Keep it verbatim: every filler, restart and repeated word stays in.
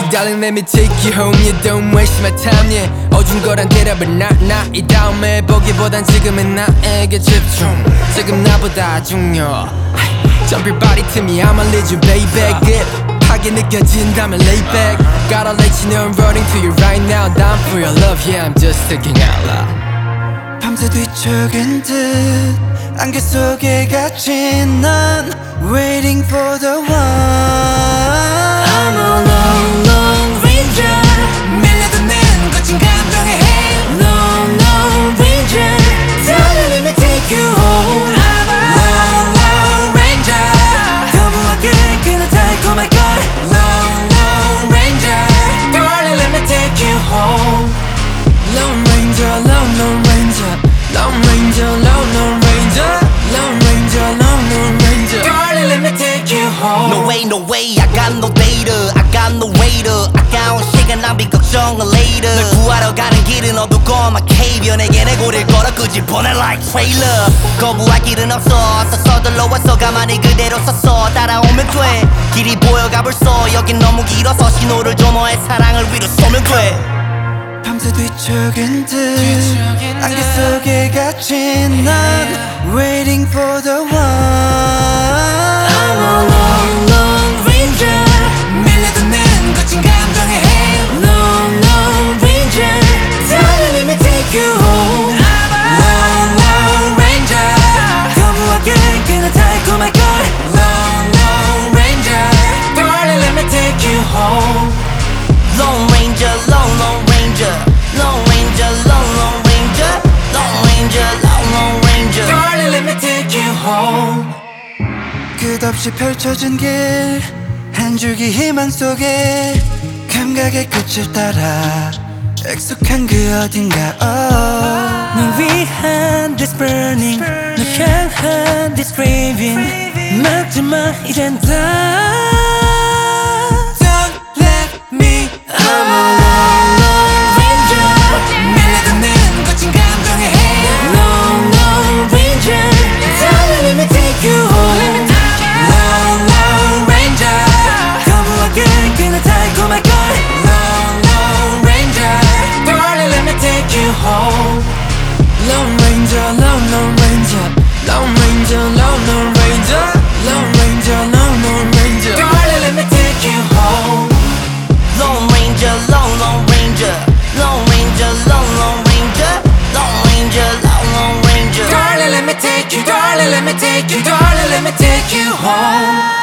Darling let me take you home You don't waste my time yeah 어중거란 대답은 나 나 이 다음에 보기보단 지금은 나에게 집중 지금 나보다 중요 Jump your body to me I'ma lead you baby 급하게 느껴진다면 lay back Gotta let you know I'm running to you right now Down for your love yeah I'm just thinking out loud 밤새 뒤척인 듯 안개 속에 갇힌 넌 Waiting for the one I'm a lone lone ranger 밀려드는 거친 감정에 hey Lone lone ranger Darling let me take you home I'm a lone lone ranger 거부하게 그는 달콤할 걸 Lone lone ranger Darling let me take you home Lone Ranger, Lone Lone Ranger Lone Ranger, Lone Lone Ranger Lone Ranger, Lone Lone Ranger Darling let me take you home No way no way I got no data I got no radar 아까운 시간 낭비 걱정은 later 널 구하러 가는 길은 어둡고만 cave여 내게 내 고리를 걸어 끄집어내 like trailer 거부할 길은 없어 서서들러 왔어 가만히 그대로 섰어 따라오면 돼 길이 보여가 벌써 여긴 너무 길어서 신호를 줘 너의 사랑을 위로 쏘면 돼 밤새 뒤척인 듯 안개 속에 갇힌 넌 Waiting for the one I'm a lone lone ranger 밀려드는 거친 감정에 hey Lone lone ranger Darling let me take you home I'm a lone lone ranger 거부하게 그는 달콤할 걸 Lone lone ranger Darling let me take you home Lone Ranger, Lone Lone Ranger Lone Ranger, Lone Lone Ranger Lone Ranger, Lone Lone Ranger Darling let me take you home 끝없이 펼쳐진 길 한 줄기 희망 속에 감각의 끝을 따라 익숙한 그 어딘가 oh. 널 위한 this burning 널 향한 this craving 막지 마 이젠 다 Don't let me I'm a lone lone ranger 밀려드는 거친 감정에 hey Lone lone ranger Darling let me take you home Lone lone ranger 거부하게 그는 달콤할 걸 Lone lone ranger Darling let me take you home Lone Ranger, Lone Lone Ranger Lone Ranger, Lone Lone Ranger Lone Ranger, Lone Lone Ranger Darling let me take you home Lone Ranger, Lone Lone Ranger Lone Ranger, Lone Lone Ranger Lone Ranger, Lone Lone Ranger Darling let me take you Darling let me take you Darling let me take you home